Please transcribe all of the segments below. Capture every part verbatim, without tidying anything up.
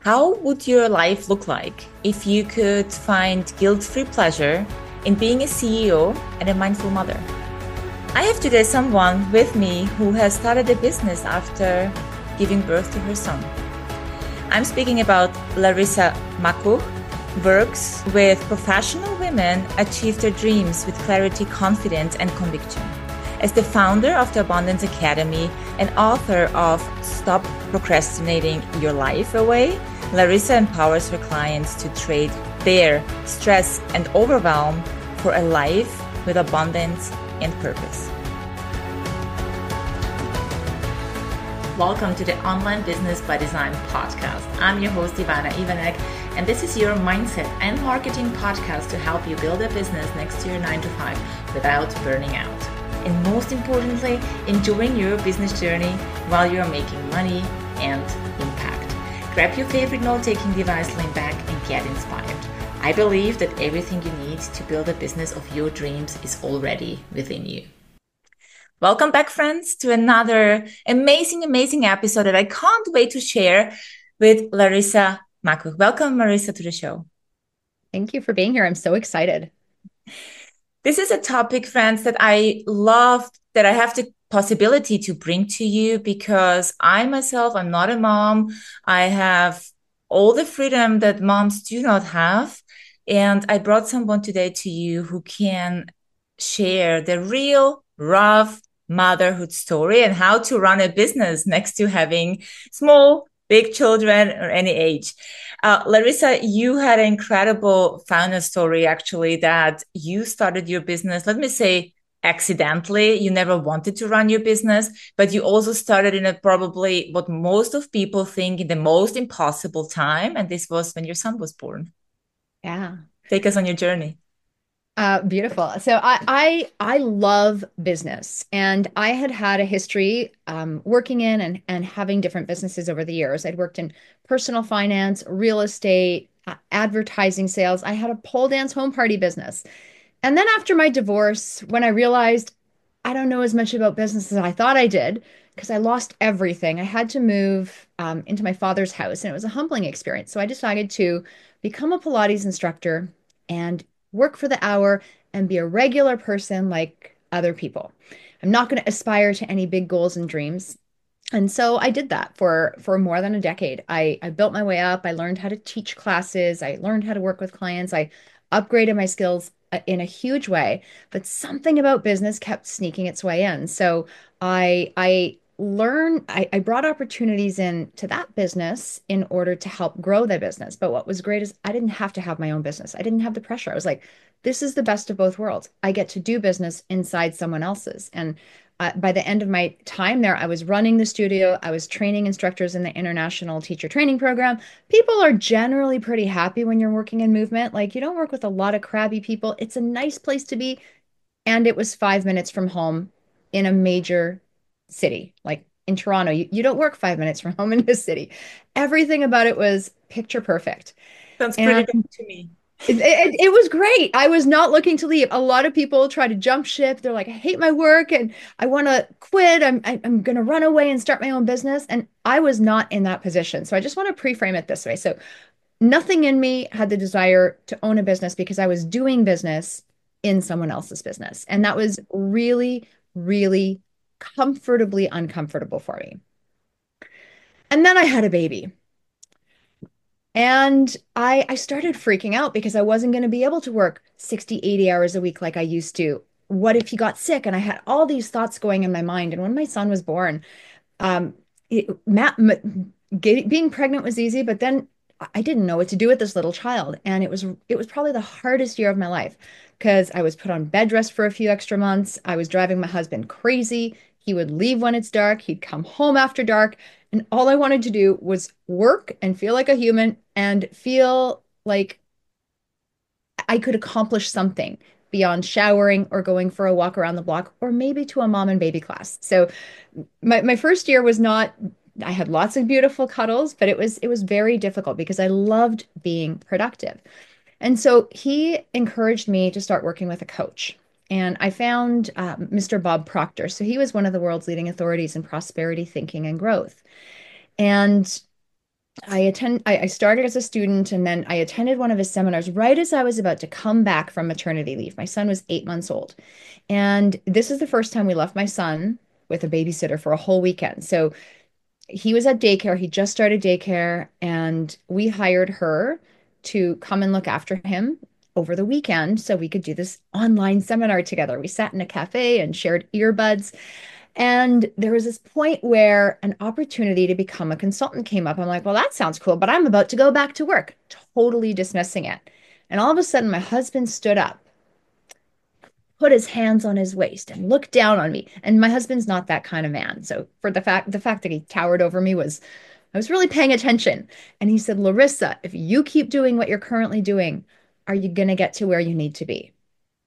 How would your life look like if you could find guilt-free pleasure in being a C E O and a mindful mother? I have today someone with me who has started a business after giving birth to her son. I'm speaking about Larissa Makuch, works with professional women achieve their dreams with clarity, confidence, and conviction. As the founder of the Abundance Academy and author of Stop Procrastinating Your Life Away, Larissa empowers her clients to trade their stress and overwhelm for a life with abundance and purpose. Welcome to the Online Business by Design podcast. I'm your host, Ivana Ivanek, and this is your mindset and marketing podcast to help you build a business next to your nine to five without burning out. And most importantly, enjoying your business journey while you're making money and impact. Grab your favorite note-taking device, lean back, and get inspired. I believe that everything you need to build a business of your dreams is already within you. Welcome back, friends, to another amazing, amazing episode that I can't wait to share with Larissa Makuch. Welcome, Larissa, to the show. Thank you for being here. I'm so excited. This is a topic, friends, that I love, that I have the possibility to bring to you because I myself, I'm not a mom. I have all the freedom that moms do not have. And I brought someone today to you who can share the real, rough motherhood story and how to run a business next to having small, big children or any age. Uh, Larissa, you had an incredible founder story, actually, that you started your business, let me say, accidentally. You never wanted to run your business, but you also started in a probably what most of people think in the most impossible time. And this was when your son was born. Yeah. Take us on your journey. Uh, beautiful. So I, I I love business, and I had had a history um, working in and and having different businesses over the years. I'd worked in personal finance, real estate, uh, advertising sales. I had a pole dance home party business, and then after my divorce, when I realized I don't know as much about business as I thought I did, because I lost everything. I had to move um, into my father's house, and it was a humbling experience. So I decided to become a Pilates instructor and work for the hour and be a regular person like other people. I'm not going to aspire to any big goals and dreams. And so I did that for for more than a decade. I I built my way up. I learned how to teach classes. I learned how to work with clients. I upgraded my skills uh, in a huge way, but something about business kept sneaking its way in. So I I learned I, I brought opportunities in to that business in order to help grow the business. But what was great is I didn't have to have my own business. I didn't have the pressure. I was like, this is the best of both worlds. I get to do business inside someone else's. And uh, by the end of my time there, I was running the studio. I was training instructors in the International Teacher Training Program. People are generally pretty happy when you're working in movement. Like, you don't work with a lot of crabby people. It's a nice place to be. And it was five minutes from home in a major city, like in Toronto. You, you don't work five minutes from home in this city. Everything about it was picture perfect. Sounds pretty And good to me. it, it, it was great. I was not looking to leave. A lot of people try to jump ship. They're like, I hate my work and I want to quit. I'm I, I'm going to run away and start my own business. And I was not in that position. So I just want to pre-frame it this way. So nothing in me had the desire to own a business because I was doing business in someone else's business. And that was really, really comfortably uncomfortable for me. And then I had a baby. And I I started freaking out because I wasn't going to be able to work sixty, eighty hours a week like I used to. What if he got sick? And I had all these thoughts going in my mind. And when my son was born, um, it, Matt, m- get, being pregnant was easy, but then I didn't know what to do with this little child. And it was it was probably the hardest year of my life because I was put on bed rest for a few extra months. I was driving my husband crazy. He would leave when it's dark. He'd come home after dark. And all I wanted to do was work and feel like a human and feel like I could accomplish something beyond showering or going for a walk around the block or maybe to a mom and baby class. So my, my first year was not, I had lots of beautiful cuddles, but it was it was very difficult because I loved being productive. And so he encouraged me to start working with a coach. And I found uh, mister Bob Proctor. So he was one of the world's leading authorities in prosperity thinking and growth. And I attend I, I started as a student and then I attended one of his seminars right as I was about to come back from maternity leave. My son was eight months old. And this is the first time we left my son with a babysitter for a whole weekend. So he was at daycare. He just started daycare, and we hired her to come and look after him over the weekend so we could do this online seminar together. We sat in a cafe and shared earbuds. And there was this point where an opportunity to become a consultant came up. I'm like, well, that sounds cool, but I'm about to go back to work, totally dismissing it. And all of a sudden, my husband stood up, put his hands on his waist and looked down on me. And my husband's not that kind of man. So for the fact the fact that he towered over me was I was really paying attention. And he said, Larissa, if you keep doing what you're currently doing, are you going to get to where you need to be?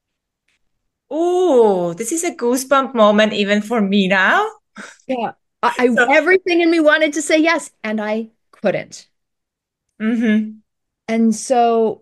Oh, this is a goosebump moment even for me now. Yeah. I, I So, everything in me wanted to say yes, and I couldn't. mhm, And so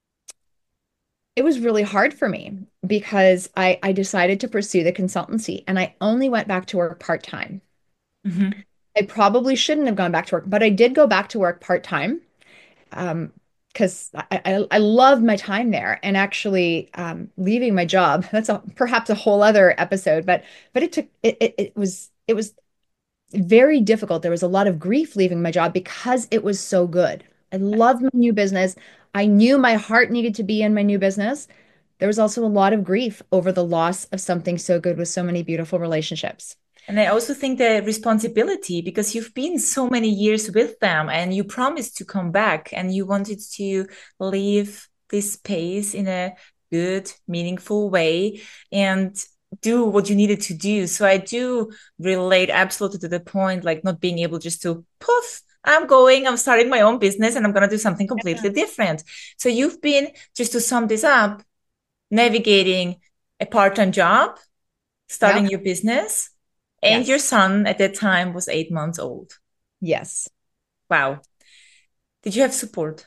it was really hard for me because I, I decided to pursue the consultancy and I only went back to work part-time. mhm. I probably shouldn't have gone back to work, but I did go back to work part-time um, because I, I, I loved my time there and actually um, leaving my job. That's a, perhaps a whole other episode, but but it took it, it, it was it was very difficult. There was a lot of grief leaving my job because it was so good. I loved my new business. I knew my heart needed to be in my new business. There was also a lot of grief over the loss of something so good with so many beautiful relationships. And I also think the responsibility, because you've been so many years with them and you promised to come back and you wanted to leave this space in a good, meaningful way and do what you needed to do. So I do relate absolutely to the point, like not being able just to poof, I'm going, I'm starting my own business and I'm going to do something completely different. So you've been, just to sum this up, navigating a part-time job, starting Yep. your business, and your Yes. son at that time was eight months old. Yes. Wow. Did you have support?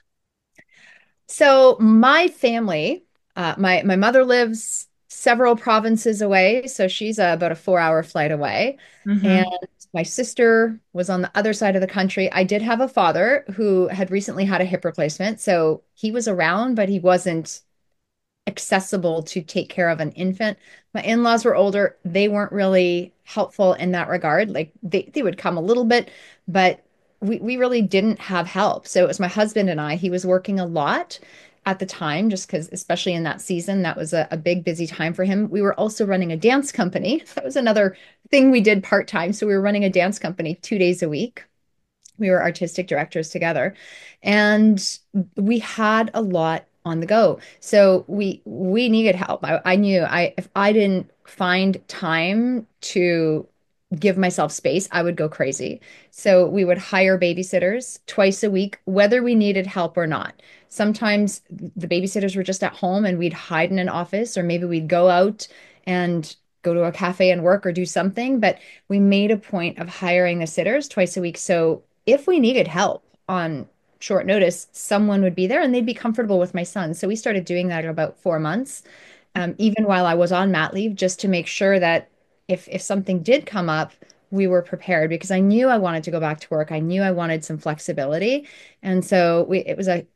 So my family, uh, my my mother lives several provinces away, so she's uh, about a four hour flight away, and Mm-hmm. my sister was on the other side of the country. I did have a father who had recently had a hip replacement, so he was around, but he wasn't accessible to take care of an infant. My in-laws were older. They weren't really helpful in that regard. Like they, they would come a little bit, but we, we really didn't have help. So it was my husband and I. He was working a lot at the time, just because, especially in that season, that was a, a big, busy time for him. We were also running a dance company. That was another thing we did part-time. So we were running a dance company two days a week. We were artistic directors together, and we had a lot on the go. So we we needed help. I, I knew I if I didn't find time to give myself space, I would go crazy. So we would hire babysitters twice a week, whether we needed help or not. Sometimes the babysitters were just at home and we'd hide in an office, or maybe we'd go out and go to a cafe and work or do something. But we made a point of hiring the sitters twice a week. So if we needed help on short notice, someone would be there and they'd be comfortable with my son. So we started doing that in about four months, um, even while I was on mat leave, just to make sure that if if something did come up, we were prepared because I knew I wanted to go back to work. I knew I wanted some flexibility. And so we it was a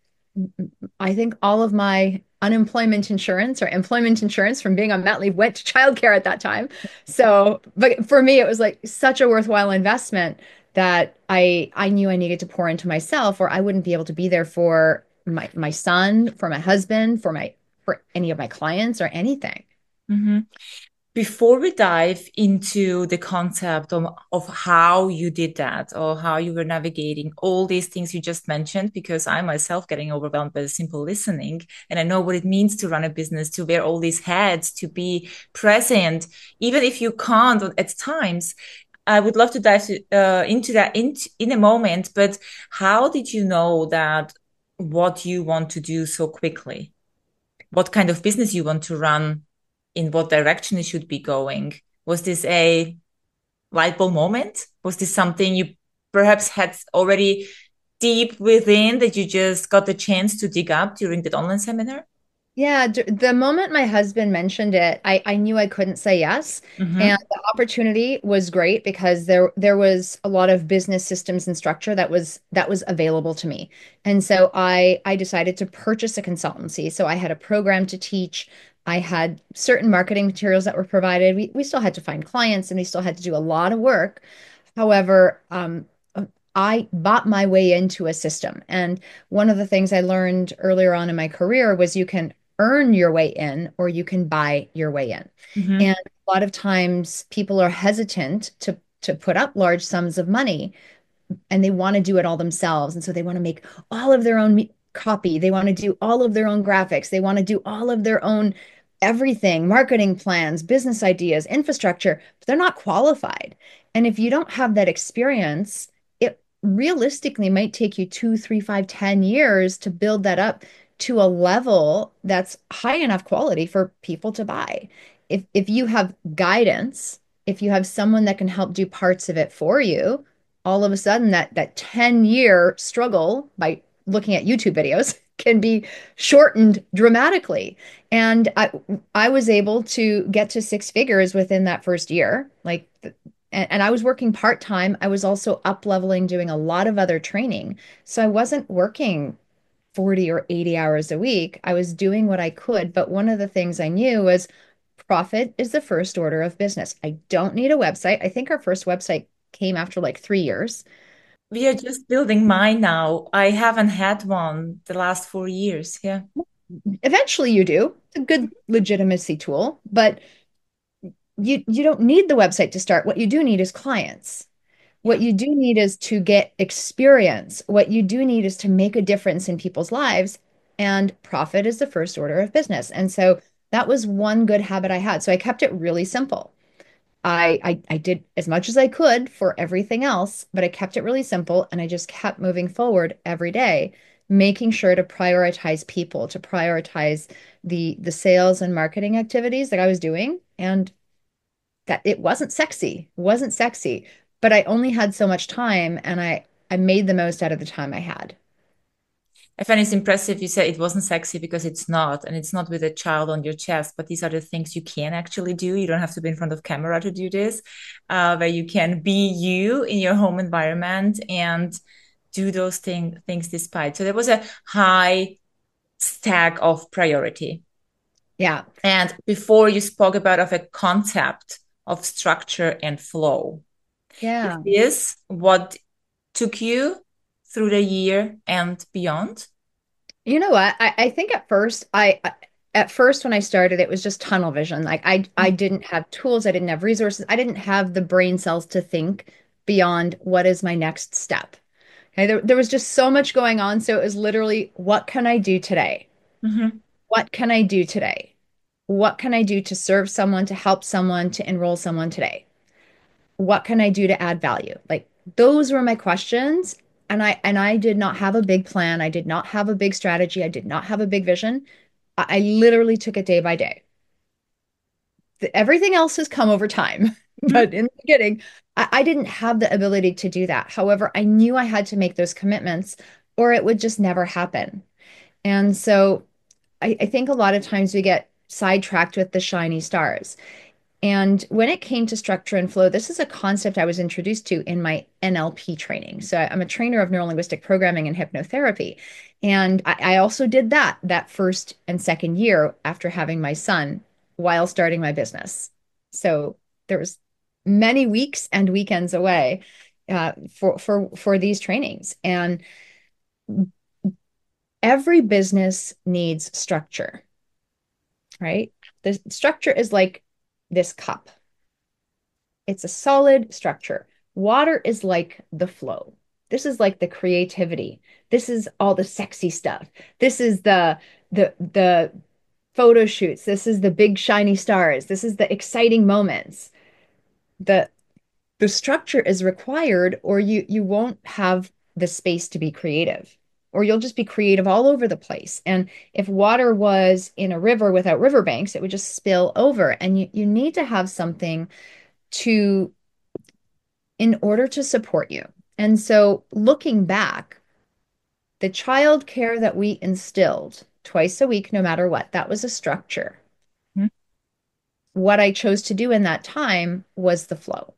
I think all of my unemployment insurance or employment insurance from being on mat leave went to childcare at that time. So, but for me, it was like such a worthwhile investment that I I knew I needed to pour into myself, or I wouldn't be able to be there for my my son, for my husband, for my for any of my clients or anything. Mm-hmm. Before we dive into the concept of, of how you did that or how you were navigating all these things you just mentioned, because I myself getting overwhelmed by the simple listening, and I know what it means to run a business, to wear all these hats, to be present, even if you can't at times. I would love to dive uh, into that in, in a moment, but how did you know that what you want to do so quickly? What kind of business you want to run, in what direction it should be going? Was this a light bulb moment? Was this something you perhaps had already deep within that you just got the chance to dig up during that online seminar? Yeah, d- the moment my husband mentioned it, I, I knew I couldn't say yes. And Mm-hmm. the opportunity was great because there there was a lot of business systems and structure that was that was available to me. And so I I decided to purchase a consultancy. So I had a program to teach. I had certain marketing materials that were provided. We we still had to find clients and we still had to do a lot of work. However, um, I bought my way into a system. And one of the things I learned earlier on in my career was you can earn your way in or you can buy your way in. Mm-hmm. And a lot of times people are hesitant to to put up large sums of money and they want to do it all themselves. And so they want to make all of their own me- copy. They want to do all of their own graphics. They want to do all of their own everything, marketing plans, business ideas, infrastructure, but they're not qualified. And if you don't have that experience, it realistically might take you two, three, five, ten years to build that up to a level that's high enough quality for people to buy. If if you have guidance, if you have someone that can help do parts of it for you, all of a sudden that that ten year struggle by looking at YouTube videos can be shortened dramatically. And I I was able to get to six figures within that first year. Like and, and I was working part-time. I was also up leveling, doing a lot of other training. So I wasn't working forty or eighty hours a week. I was doing what I could, but one of the things I knew was profit is the first order of business. I don't need a website. I think our first website came after like three years. We are just building mine now. I haven't had one the last four years. Yeah. Eventually you do. It's a good legitimacy tool, but you you don't need the website to start. What you do need is clients. What Yeah. you do need is to get experience. What you do need is to make a difference in people's lives, and profit is the first order of business. And so that was one good habit I had. So I kept it really simple. I, I I did as much as I could for everything else, but I kept it really simple and I just kept moving forward every day, making sure to prioritize people, to prioritize the the sales and marketing activities that I was doing. And that it wasn't sexy, it wasn't sexy, but I only had so much time and I I made the most out of the time I had. I find it's impressive you said it wasn't sexy because it's not, and it's not with a child on your chest, but these are the things you can actually do. You don't have to be in front of camera to do this, uh, where you can be you in your home environment and do those thing, things despite. So there was a high stack of priority. Yeah. And before you spoke about of a concept of structure and flow. Is Yeah. this what took you through the year and beyond? You know what? I, I think at first I at first when I started it was just tunnel vision. Like I I didn't have tools, I didn't have resources, I didn't have the brain cells to think beyond what is my next step. Okay, there, there was just so much going on. So it was literally, what can I do today? Mm-hmm. What can I do today? What can I do to serve someone, to help someone, to enroll someone today? What can I do to add value? Like those were my questions. And I and I did not have a big plan. I did not have a big strategy. I did not have a big vision. I, I literally took it day by day. The- everything else has come over time. But in the beginning, I, I didn't have the ability to do that. However, I knew I had to make those commitments or it would just never happen. And so I, I think a lot of times we get sidetracked with the shiny stars. And when it came to structure and flow, this is a concept I was introduced to in my N L P training. So I'm a trainer of neurolinguistic programming and hypnotherapy. And I, I also did that that first and second year after having my son while starting my business. So there was many weeks and weekends away uh, for for for these trainings. And every business needs structure, right? The structure is like this cup. It's a solid structure. Water is like the flow. This is like the creativity. This is all the sexy stuff. This is the the the photo shoots. This is the big shiny stars. This is the exciting moments. The the structure is required or you you won't have the space to be creative. Or you'll just be creative all over the place. And if water was in a river without riverbanks, it would just spill over. And you, you need to have something to in order to support you. And so looking back, the child care that we instilled twice a week, no matter what. That was a structure. Mhm. What I chose to do in that time was the flow.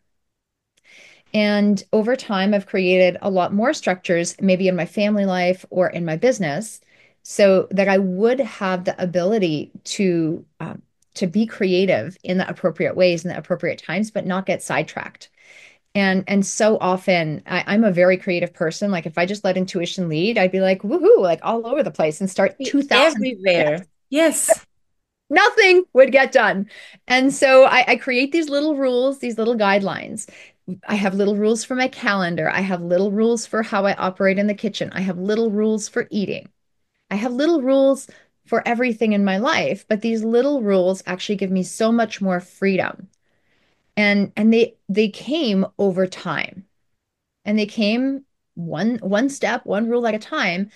And over time, I've created a lot more structures, maybe in my family life or in my business, so that I would have the ability to um, to be creative in the appropriate ways in the appropriate times, but not get sidetracked. And and so often I, I'm a very creative person. Like if I just let intuition lead, I'd be like, woohoo, like all over the place and start Be two thousand everywhere. Yes. nothing would get done. And so I, I create these little rules, these little guidelines. I have little rules for my calendar. I have little rules for how I operate in the kitchen. I have little rules for eating. I have little rules for everything in my life, but these little rules actually give me so much more freedom. And and they they came over time. And they came one one step, one rule at a time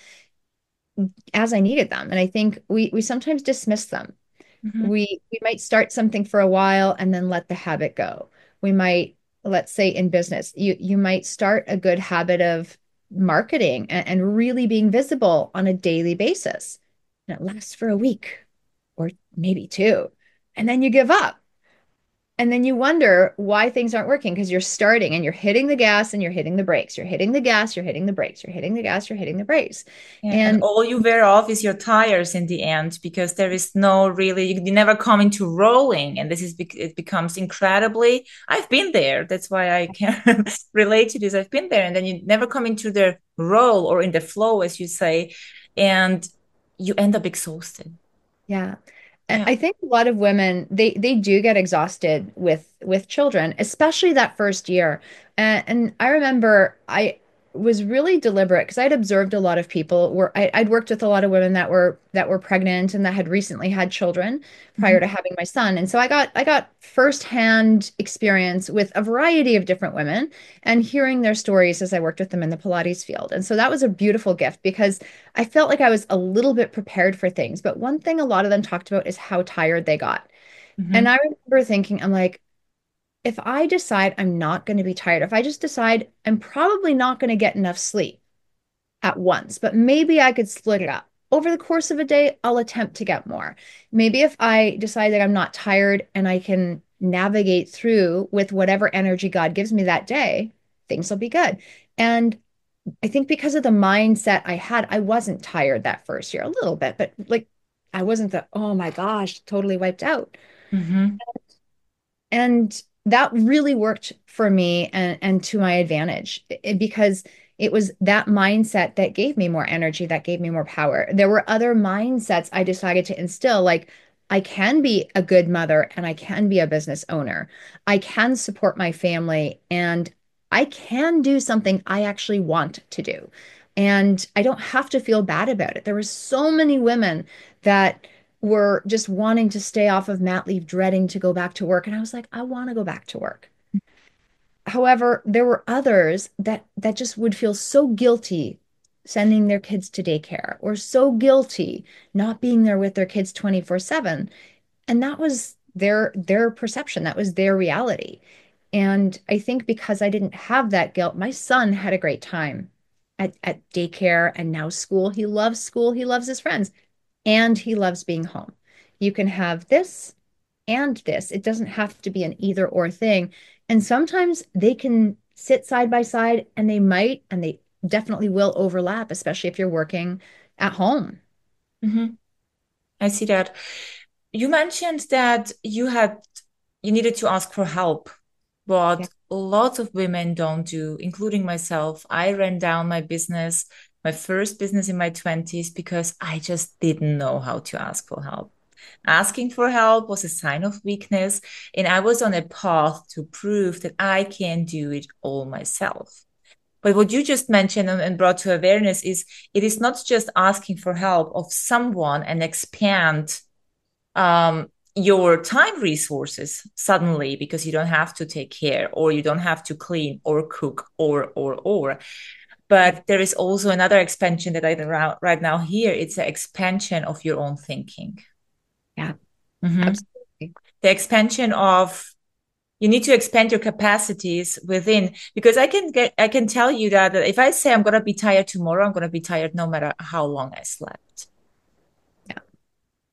as I needed them. And I think we we sometimes dismiss them. Mhm. we we might start something for a while and then let the habit go. We might, let's say in business, you you might start a good habit of marketing and, and really being visible on a daily basis. And it lasts for a week or maybe two. And then you give up. And then you wonder why things aren't working because you're starting and you're hitting the gas and you're hitting the brakes. You're hitting the gas, you're hitting the brakes, you're hitting the gas, you're hitting the brakes. Yeah, and And all you wear off is your tires in the end because there is no really, you, you never come into rolling. And this is, bec- it becomes incredibly, I've been there. That's why I can relate to this. I've been there. And then you never come into the roll or in the flow, as you say, and you end up exhausted. yeah. I Yeah. I think a lot of women they they do get exhausted with with children, especially that first year. And, and I remember I was really deliberate because I'd observed a lot of people where I, I'd worked with a lot of women that were that were pregnant and that had recently had children Mhm. prior to having my son. And so I got I got firsthand experience with a variety of different women and hearing their stories as I worked with them in the Pilates field. And so that was a beautiful gift because I felt like I was a little bit prepared for things. But one thing a lot of them talked about is how tired they got. And Mhm. I remember thinking, I'm like, if I decide I'm not going to be tired, if I just decide I'm probably not going to get enough sleep at once, but maybe I could split it up. Over the course of a day, I'll attempt to get more. Maybe if I decide that I'm not tired and I can navigate through with whatever energy God gives me that day, things will be good. And I think because of the mindset I had, I wasn't tired that first year, a little bit, but like I wasn't the, oh my gosh, totally wiped out. Mhm. And that really worked for me and, and to my advantage it- because it was that mindset that gave me more energy, that gave me more power. There were other mindsets I decided to instill, like I can be a good mother and I can be a business owner. I can support my family and I can do something I actually want to do. And I don't have to feel bad about it. There were so many women that were just wanting to stay off of mat leave, dreading to go back to work. And I was like, I want to go back to work. However, there were others that that just would feel so guilty sending their kids to daycare or so guilty not being there with their kids twenty-four seven. And that was their their perception. That was their reality. And I think because I didn't have that guilt, my son had a great time at, at daycare and now school. He loves school. He loves his friends and he loves being home. You can have this and this. It doesn't have to be an either or thing. And sometimes they can sit side by side and they might and they definitely will overlap, especially if you're working at home. Mhm. I see that. You mentioned that you had you needed to ask for help, Yeah. but lots of women don't do, including myself. I ran down my business, my first business in my twenties because I just didn't know how to ask for help. Asking for help was a sign of weakness, and I was on a path to prove that I can do it all myself. But what you just mentioned and, and brought to awareness is it is not just asking for help of someone and expand um, your time resources suddenly because you don't have to take care or you don't have to clean or cook or or or but there is also another expansion that I right now here. It's an expansion of your own thinking. Yeah, Mhm. absolutely. The expansion of you need to expand your capacities within because I can get I can tell you that, that if I say I'm going to be tired tomorrow, I'm going to be tired no matter how long I slept.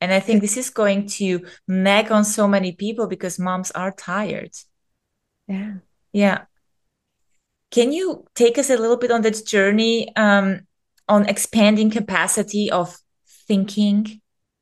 And I think this is going to nag on so many people because moms are tired. Yeah. Yeah. Can you take us a little bit on that journey um, on expanding capacity of thinking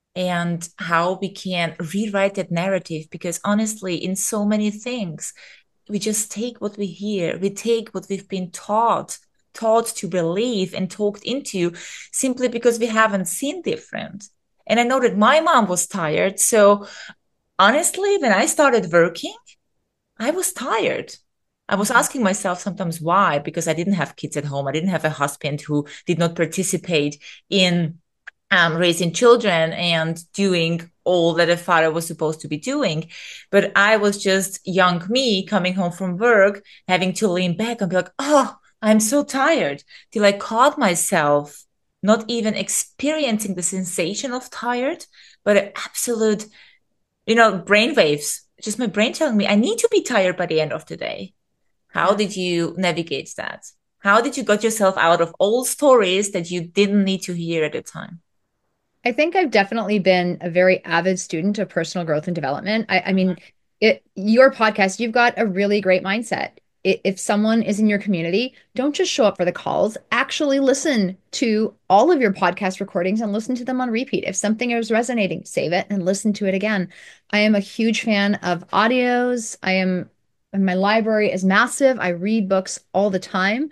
and how we can rewrite that narrative? Because honestly, in so many things, we just take what we hear, we take what we've been taught, taught to believe and talked into simply because we haven't seen different. And I know that my mom was tired. So honestly, when I started working, I was tired. I was Mhm. asking myself sometimes why, because I didn't have kids at home. I didn't have a husband who did not participate in um, raising children and doing all that a father was supposed to be doing. But I was just young me coming home from work, having to lean back and be like, oh, I'm so tired. Till I caught myself not even experiencing the sensation of tired, but an absolute, you know, brain waves. Just my brain telling me I need to be tired by the end of the day. How Yeah. did you navigate that? How did you got yourself out of old stories that you didn't need to hear at the time? I think I've definitely been a very avid student of personal growth and development. I, I mean, it, your podcast, you've got a really great mindset. I- If someone is in your community, don't just show up for the calls. Actually, listen to all of your podcast recordings and listen to them on repeat. If something is resonating, save it and listen to it again. I am a huge fan of audios. I am, my library is massive. I read books all the time.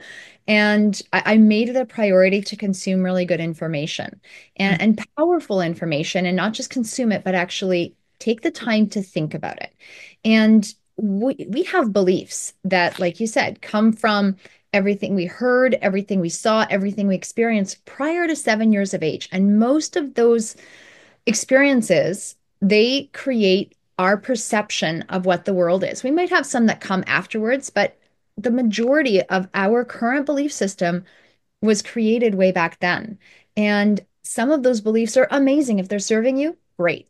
And I, I made it a priority to consume really good information and, and powerful information and not just consume it, but actually take the time to think about it. And we, we have beliefs that, like you said, come from everything we heard, everything we saw, everything we experienced prior to seven years of age. And most of those experiences, they create our perception of what the world is. We might have some that come afterwards, but the majority of our current belief system was created way back then. And some of those beliefs are amazing. If they're serving you, great.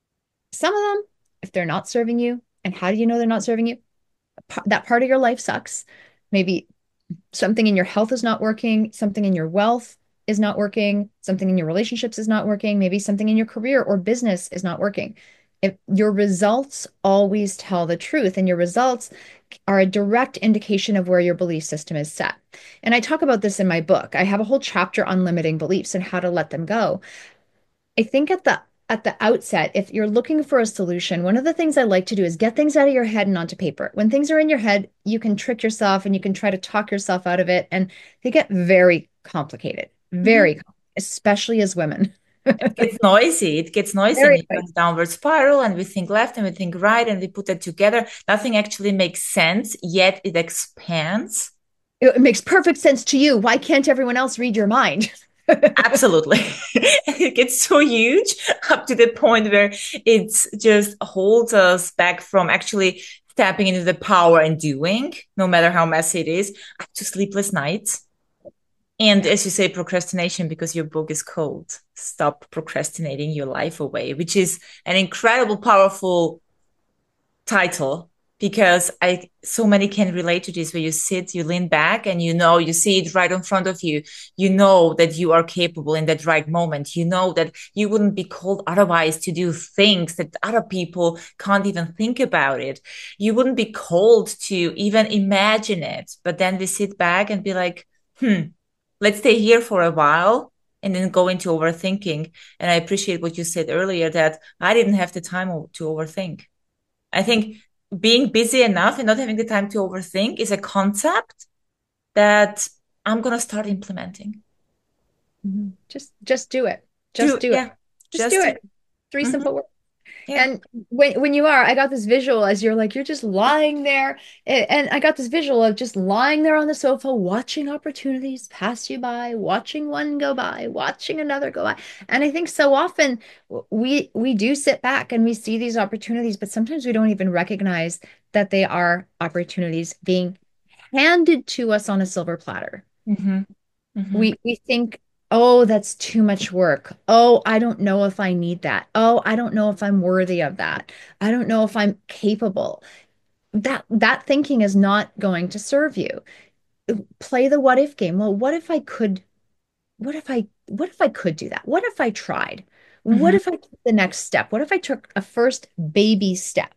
Some of them, if they're not serving you, and how do you know they're not serving you? That part of your life sucks. Maybe something in your health is not working, something in your wealth is not working, something in your relationships is not working, maybe something in your career or business is not working. If your results always tell the truth, and your results are a direct indication of where your belief system is set. And I talk about this in my book. I have a whole chapter on limiting beliefs and how to let them go. I think at the at the outset, if you're looking for a solution, one of the things I like to do is get things out of your head and onto paper. When things are in your head, you can trick yourself and you can try to talk yourself out of it, and they get very complicated, Mm-hmm. very, especially as women. It gets noisy. It gets noisy and Very it noisy. goes downward spiral and we think left and we think right and we put that together. Nothing actually makes sense, yet it expands. It makes perfect sense to you. Why can't everyone else read your mind? Absolutely. It gets so huge up to the point where it's just holds us back from actually stepping into the power and doing, no matter how messy it is. Up to sleepless nights. And Yeah. as you say, procrastination, because your book is called Stop Procrastinating Your Life Away, which is an incredible, powerful title because I so many can relate to this where you sit, you lean back and you know you see it right in front of you. You know that you are capable in that right moment. You know that you wouldn't be called otherwise to do things that other people can't even think about it. You wouldn't be called to even imagine it. But then we sit back and be like, hmm, let's stay here for a while and then go into overthinking. And I appreciate what you said earlier that I didn't have the time to overthink. I think being busy enough and not having the time to overthink is a concept that I'm going to start implementing. Mhm. Just just do it. Just Do, do it. yeah, Just do just do. it. Three Mm-hmm. simple words. Yeah. And when when you are, I got this visual as you're like, you're just lying there. a- And I got this visual of just lying there on the sofa, watching opportunities pass you by, watching one go by, watching another go by. And I think so often w- we we do sit back and we see these opportunities, but sometimes we don't even recognize that they are opportunities being handed to us on a silver platter. Mm-hmm. Mm-hmm. We we think, oh, that's too much work. Oh, I don't know if I need that. Oh, I don't know if I'm worthy of that. I don't know if I'm capable. That that thinking is not going to serve you. Play the what if game. Well, what if I could, what if I what if I could do that? What if I tried? What Mm-hmm. if I took the next step? What if I took a first baby step?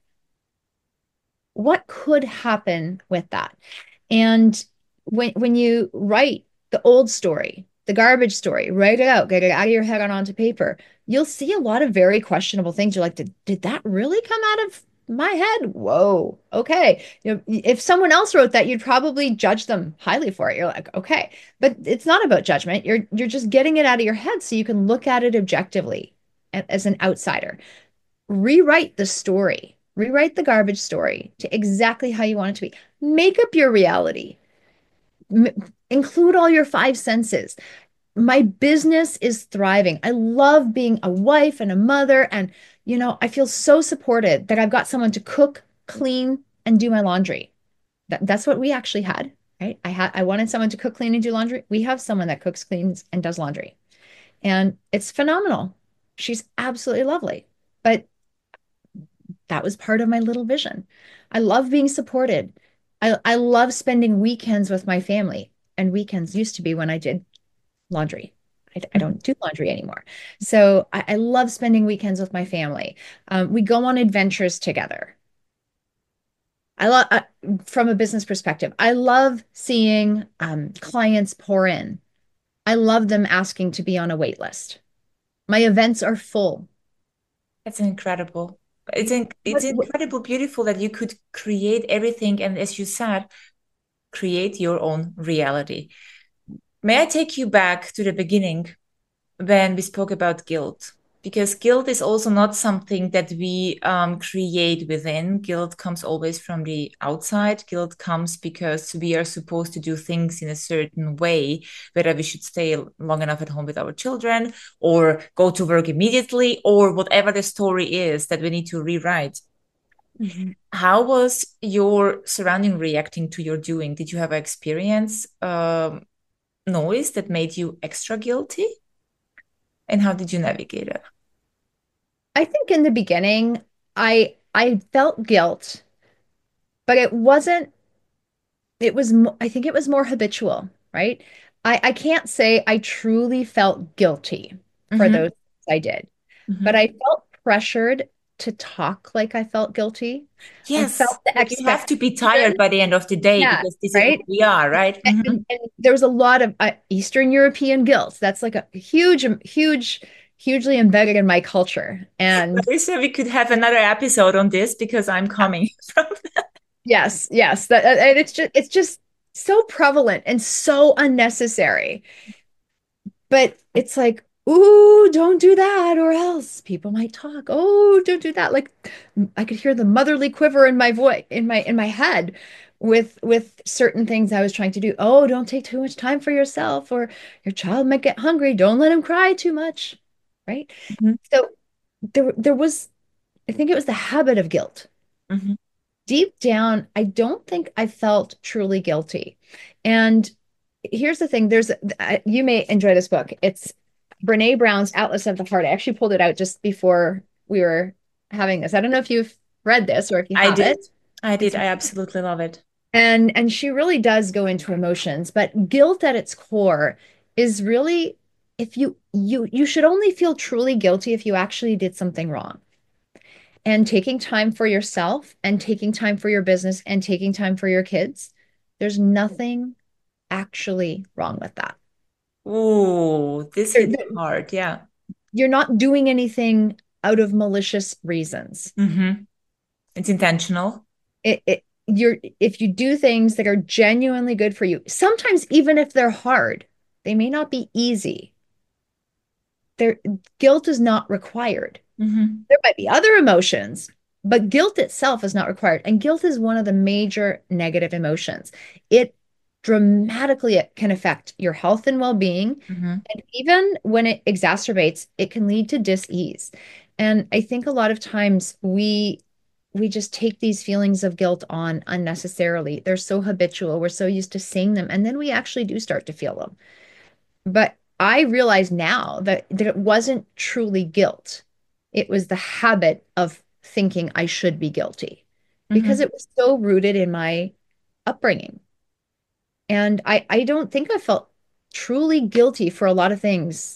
What could happen with that? And when when you write the old story, the garbage story, write it out, get it out of your head and onto paper, you'll see a lot of very questionable things. You're like, did, did that really come out of my head? Whoa, okay. You know, if someone else wrote that, you'd probably judge them highly for it. You're like, okay. But it's not about judgment. You're you're just getting it out of your head so you can look at it objectively as an outsider. Rewrite the story. Rewrite the garbage story to exactly how you want it to be. Make up your reality. M include all your five senses. My business is thriving. I love being a wife and a mother. And, you know, I feel so supported that I've got someone to cook, clean, and do my laundry. That, that's what we actually had, right? I had I wanted someone to cook, clean, and do laundry. We have someone that cooks, cleans, and does laundry. And it's phenomenal. She's absolutely lovely. But that was part of my little vision. I love being supported. I, I love spending weekends with my family. And weekends used to be when I did laundry. I, I don't do laundry anymore. So I, I love spending weekends with my family. Um, we go on adventures together. I love, uh, from a business perspective, I love seeing um, clients pour in. I love them asking to be on a wait list. My events are full. That's incredible. It's in, it's What, what, incredible, beautiful that you could create everything, and as you said, create your own reality. May I take you back to the beginning when we spoke about guilt? Because guilt is also not something that we um, create within. Guilt comes always from the outside. Guilt comes because we are supposed to do things in a certain way, whether we should stay long enough at home with our children or go to work immediately or whatever the story is that we need to rewrite. Mhm. How was your surrounding reacting to your doing? Did you have an experience, um, noise that made you extra guilty? And how did you navigate it? I think in the beginning, I I felt guilt, but it wasn't, it was, mo- I think it was more habitual, right? I, I can't say I truly felt guilty for Mm-hmm. those things I did, but Mm-hmm. I felt pressured to talk like I felt guilty. I Yes, felt the like you have to be tired expectation. by the end of the day Yeah, because this is what right. we are, right? Mm-hmm. And, and there was a lot of uh, Eastern European guilt. That's like a huge, huge, hugely embedded in my culture. And So we could have another episode on this because I'm coming from. yes, yes, that, and it's just it's just so prevalent and so unnecessary. But it's like, ooh, don't do that, or else people might talk. Oh, don't do that. Like I could hear the motherly quiver in my voice, in my in my head, with with certain things I was trying to do. Oh, don't take too much time for yourself, or your child might get hungry. Don't let him cry too much, right? Mhm, So there there was, I think it was the habit of guilt. mhm. Deep down, I don't think I felt truly guilty. And here's the thing, there's uh, you may enjoy this book. It's Brene Brown's Atlas of the Heart. I actually pulled it out just before we were having this. I don't know if you've read this or if you I have did. it. I It's did. I absolutely love it. and and she really does go into emotions, but guilt at its core is really, if you you you should only feel truly guilty if you actually did something wrong. And taking time for yourself and taking time for your business and taking time for your kids, there's nothing actually wrong with that. Ooh, this hits hard. Yeah. You're not doing anything out of malicious reasons. Mm-hmm. It's intentional. It, it you're if you do things that are genuinely good for you, sometimes even if they're hard, they may not be easy. Their guilt is not required. Mm-hmm. There might be other emotions, but guilt itself is not required. And guilt is one of the major negative emotions. It dramatically can affect your health and well-being. Mm-hmm. And even when it exacerbates, it can lead to dis-ease. And I think a lot of times we we just take these feelings of guilt on unnecessarily. They're so habitual. We're so used to seeing them. And then we actually do start to feel them. But I realize now that, that it wasn't truly guilt. It was the habit of thinking I should be guilty because Mm-hmm. it was so rooted in my upbringing. And I, I don't think I felt truly guilty for a lot of things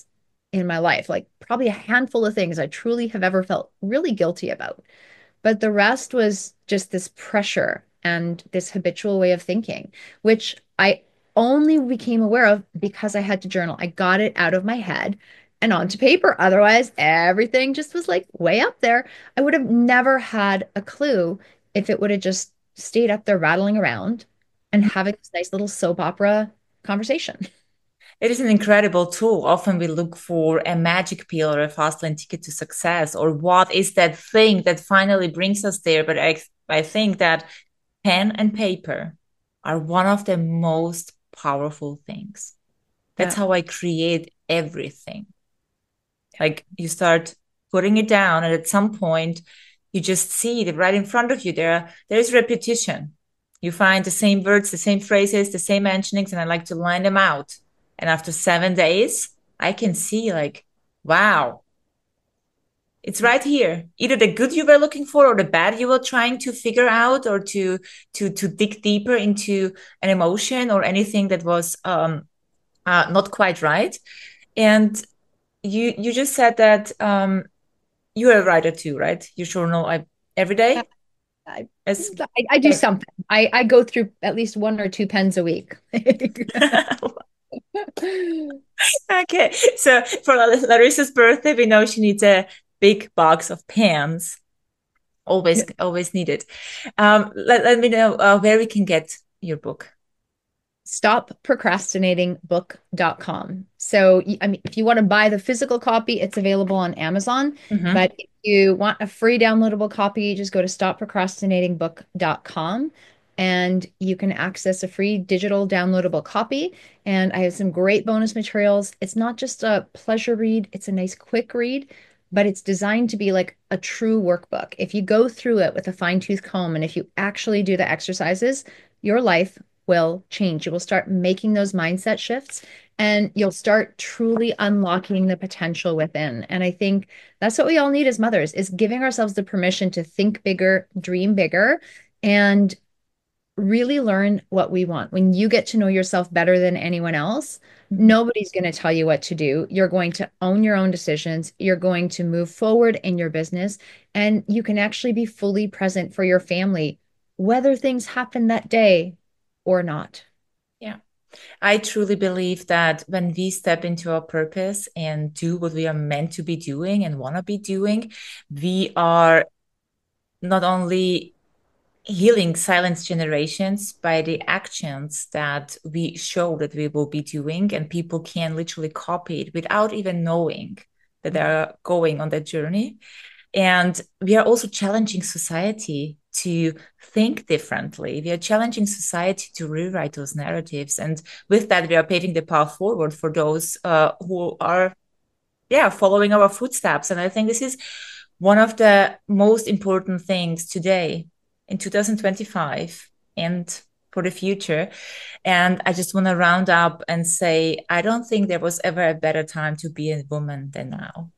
in my life, like probably a handful of things I truly have ever felt really guilty about. But the rest was just this pressure and this habitual way of thinking, which I only became aware of because I had to journal. I got it out of my head and onto paper. Otherwise, everything just was like way up there. I would have never had a clue if it would have just stayed up there rattling around and having this nice little soap opera conversation. It is an incredible tool. Often we look for a magic pill or a fast lane ticket to success, or what is that thing that finally brings us there. But I, I think that pen and paper are one of the most powerful things. That's Yeah. how I create everything. Like you start putting it down, and at some point, you just see it right in front of you. There, there's repetition. You find the same words, the same phrases, the same mentionings, and I like to line them out. And after seven days, I can see like, wow, it's right here. Either the good you were looking for or the bad you were trying to figure out or to to to dig deeper into an emotion or anything that was um uh, not quite right. And you you just said that um you're a writer too, right? You journal I, every I, day I, as I do something. I, I go through at least one or two pens a week. okay. So for Larissa's birthday, we know she needs a big box of pens. Always, always needed. Um, let, let me know uh, where we can get your book. stop procrastinating book dot com. So, I mean, if you want to buy the physical copy, it's available on Amazon. Mm-hmm. But if you want a free downloadable copy, just go to stop procrastinating book dot com and you can access a free digital downloadable copy. And I have some great bonus materials. It's not just a pleasure read, it's a nice quick read, but it's designed to be like a true workbook. If you go through it with a fine-tooth comb and if you actually do the exercises, your life will change. You will start making those mindset shifts and you'll start truly unlocking the potential within. And I think that's what we all need as mothers is giving ourselves the permission to think bigger, dream bigger, and really learn what we want. When you get to know yourself better than anyone else, Mm-hmm. nobody's going to tell you what to do. You're going to own your own decisions. You're going to move forward in your business, and you can actually be fully present for your family, whether things happen that day or not. Yeah. I truly believe that when we step into our purpose and do what we are meant to be doing and want to be doing, we are not only healing silence generations by the actions that we show that we will be doing, and people can literally copy it without even knowing that they're going on that journey. And we are also challenging society to think differently. We are challenging society to rewrite those narratives. And with that, we are paving the path forward for those uh, who are, yeah, following our footsteps. And I think this is one of the most important things today in two thousand twenty-five and for the future. And I just want to round up and say, I don't think there was ever a better time to be a woman than now.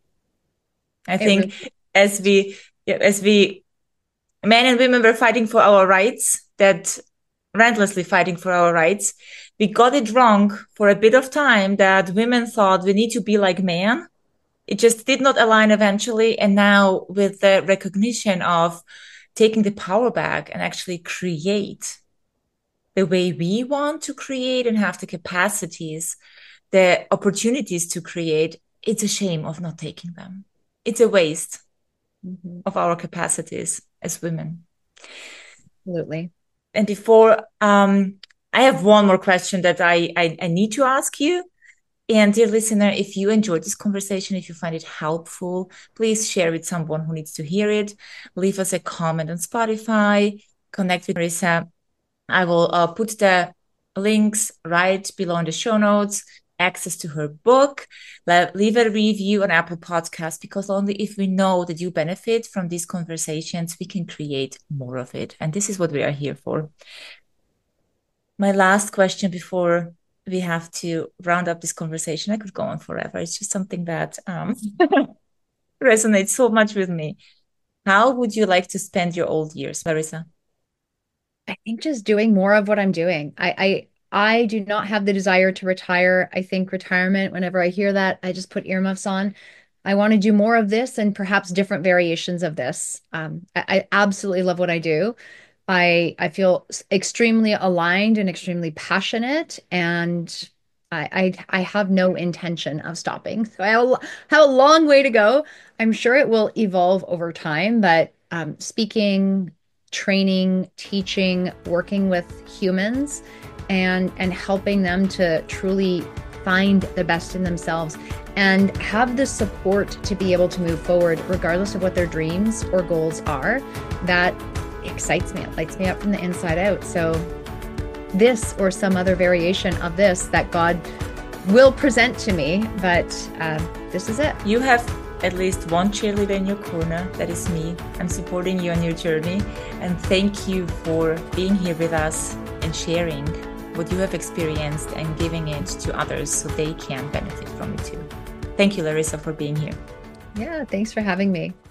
I It really, think as we as we men and women were fighting for our rights, that relentlessly fighting for our rights, we got it wrong for a bit of time that women thought we need to be like men. It just did not align eventually. And now with the recognition of taking the power back and actually create the way we want to create and have the capacities, the opportunities to create, it's a shame of not taking them. It's a waste mhm, of our capacities as women. absolutely. And before, um, I have one more question that I, I, I need to ask you. And dear listener, if you enjoyed this conversation, if you find it helpful, please share with someone who needs to hear it. Leave us a comment on Spotify, connect with Marissa. I will uh, put the links right below in the show notes, access to her book. Let, leave a review on Apple Podcasts, because only if we know that you benefit from these conversations, we can create more of it. And this is what we are here for. My last question before we have to round up this conversation, I could go on forever. It's just something that um, resonates so much with me. How would you like to spend your old years, Marissa? I think just doing more of what I'm doing. I, I do not have the desire to retire. I think retirement, whenever I hear that, I just put earmuffs on. I want to do more of this and perhaps different variations of this. Um, I, I absolutely love what I do. I I feel extremely aligned and extremely passionate, and I I, I have no intention of stopping. So I have a, have a long way to go. I'm sure it will evolve over time, but um, speaking, training, teaching, working with humans, and and helping them to truly find the best in themselves and have the support to be able to move forward regardless of what their dreams or goals are, that excites me. It lights me up from the inside out. So this or some other variation of this that God will present to me, but uh, this is it. You have at least one cheerleader in your corner. That is me. I'm supporting you on your journey. And thank you for being here with us and sharing what you have experienced and giving it to others so they can benefit from it too. Thank you, Larissa, for being here. Yeah, thanks for having me.